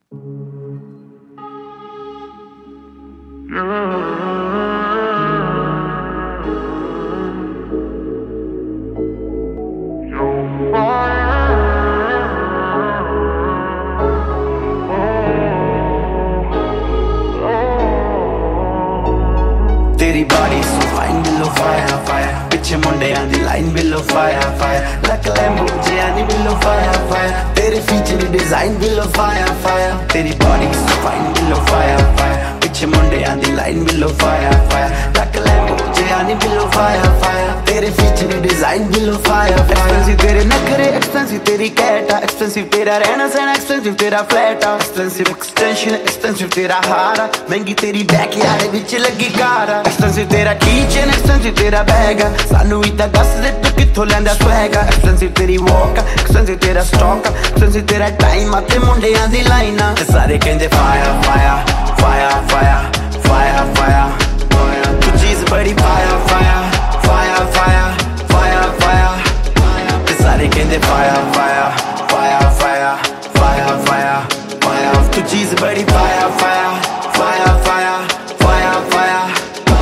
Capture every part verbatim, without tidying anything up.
तेरी body so fine below fire fire पिछे मुंडियां दी लाइन बिलो फायर फायर लक लैम्बो जियानी बिलो फायर फायर तेरे feature design below fire fire तेरी body so fine below fire fire पिछे मुंडियां दी लाइन बिलो फायर फायर लक लैम्बो जियानी बिलो फायर फायर तेरे feature design below fire fire expensive तेरे नखरे एक्सपेंसिव तेरी कैट एक्सपेंसिव तेरा रहना सहना एक्सपेंसिव तेरा फ्लैट एक्सपेंसिव एक्सटेंशन एक्सपेंसिव तेरा हार महंगी तेरी बैकयार्ड विच लगी कार एक्सपेंसिव तेरा कीचेन एक्सपेंसिव तेरा बैग सानू भी तां दस दे तू कित्थों लैंदा स्वैग एक्सपेंसिव तेरी वॉक एक्सपेंसिव तेरा स्टॉक एक्सपेंसिव तेरा टाइम आते मुंडियां दी लाइन ते सारे कहंदे fire fire fire fire fire fire तू चीज बड़ी fire fire fire fire fire fire ते सारे कहंदे fire fire fire fire fire fire fire तू चीज बड़ी fire fire fire fire fire fire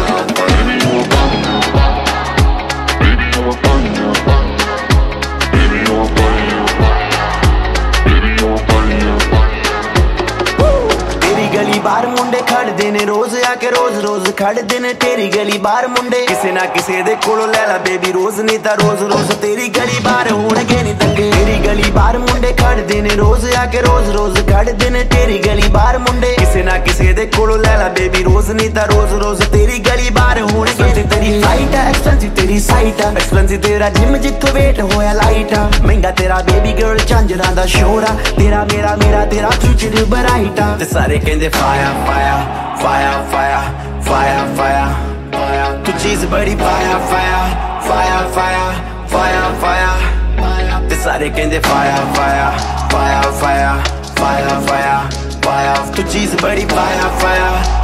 गली बार मुंडे खड़दे ने रोज आके रोज रोज खड़दे ने तेरी गली बार मुंडे किसे ना किसे दे कोलों लै ला बेबी रोज नहीं ता रोज रोज तेरी गली बार होणगे नहीं दंगे तेरी गली बार मुंडे खड़दे ने रोज आके रोज रोज खड़दे ने तेरी गली बार मुंडे किसे ना किसे दे कोलों लै ला बेबी रोज नहीं ता रोज रोज तेरी गली बार होणगे नहीं तेरी लाइट है एक्सपेंसिव तेरी साइट है एक्सपेंसिव तेरा जिम जिथों वेट होया लाइट महंगा तेरा बेबी गर्ल झांजरां दा शोरा तेरा मेरा मेरा तेरा फ्यूचर ब्राइट ते सारे कहंदे fire fire fire fire fire fire तू चीज बड़ी fire fire fire fire fire fire ते सारे कहंदे fire fire fire fire fire fire fire तू चीज बड़ी फायर फायर